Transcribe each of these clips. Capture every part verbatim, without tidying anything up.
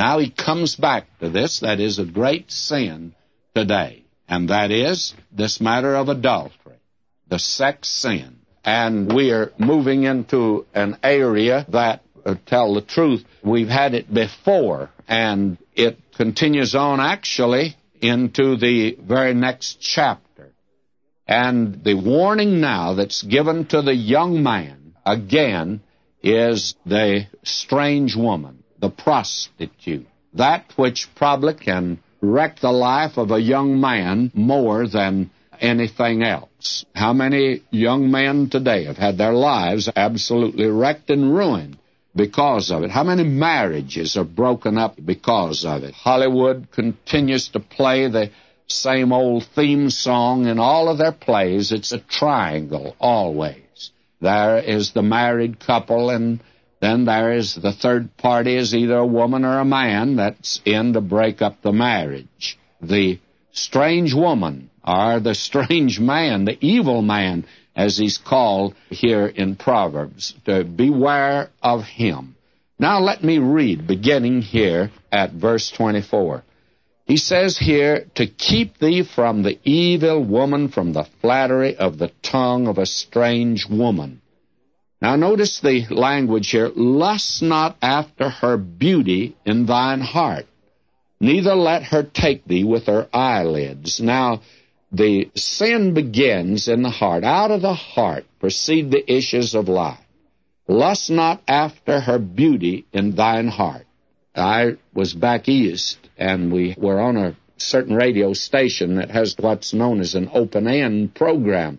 Now he comes back to this that is a great sin today, and that is this matter of adultery, the sex sin. And we are moving into an area that, uh, tell the truth, we've had it before, and it continues on actually into the very next chapter. And the warning now that's given to the young man, again, is the strange woman, the prostitute, that which probably can wreck the life of a young man more than anything else. How many young men today have had their lives absolutely wrecked and ruined because of it? How many marriages are broken up because of it? Hollywood continues to play the same old theme song in all of their plays. It's a triangle always. There is the married couple, and then there is the third party, is either a woman or a man that's in to break up the marriage. The strange woman, or the strange man, the evil man, as he's called here in Proverbs, to beware of him. Now let me read, beginning here at verse twenty-four. He says here, to keep thee from the evil woman, from the flattery of the tongue of a strange woman. Now notice the language here, lust not after her beauty in thine heart, neither let her take thee with her eyelids. Now, the sin begins in the heart. Out of the heart proceed the issues of life. Lust not after her beauty in thine heart. I was back east, and we were on a certain radio station that has what's known as an open-end program.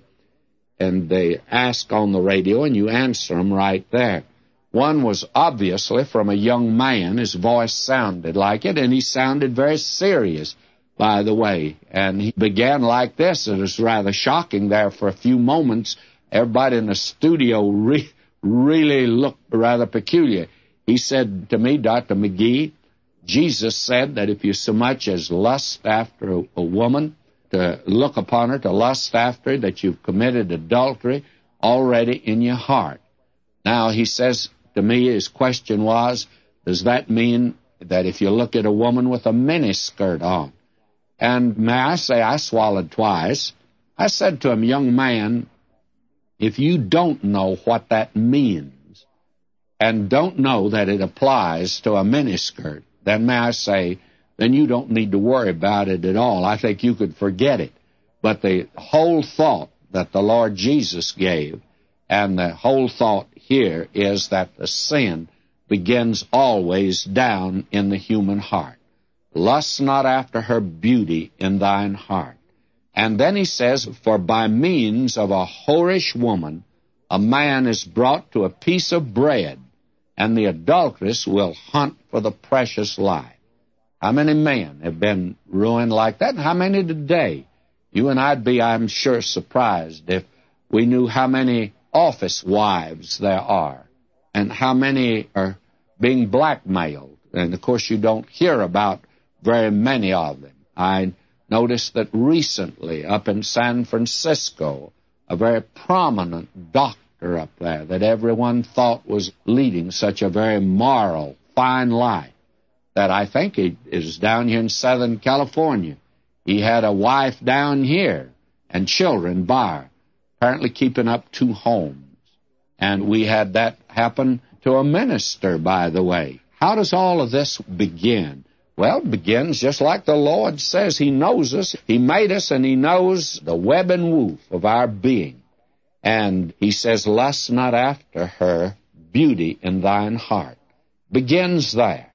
And they ask on the radio, and you answer them right there. One was obviously from a young man. His voice sounded like it, and he sounded very serious, by the way. And he began like this. It was rather shocking there for a few moments. Everybody in the studio re- really looked rather peculiar. He said to me, Doctor McGee, Jesus said that if you so much as lust after a, a woman, to look upon her, to lust after her, that you've committed adultery already in your heart. Now, he says to me, his question was, does that mean that if you look at a woman with a miniskirt on? And may I say, I swallowed twice. I said to him, young man, if you don't know what that means and don't know that it applies to a miniskirt, then may I say, then you don't need to worry about it at all. I think you could forget it. But the whole thought that the Lord Jesus gave, and the whole thought here is that the sin begins always down in the human heart. Lust not after her beauty in thine heart. And then he says, for by means of a whorish woman, a man is brought to a piece of bread, and the adulteress will hunt for the precious life. How many men have been ruined like that, and how many today? You and I'd be, I'm sure, surprised if we knew how many office wives there are, and how many are being blackmailed. And, of course, you don't hear about very many of them. I noticed that recently up in San Francisco, a very prominent doctor up there that everyone thought was leading such a very moral, fine life, that I think he is down here in Southern California. He had a wife down here and children by her, apparently keeping up two homes. And we had that happen to a minister, by the way. How does all of this begin? Well, it begins just like the Lord says. He knows us. He made us, and He knows the web and woof of our being. And He says, lust not after her beauty in thine heart. Begins there.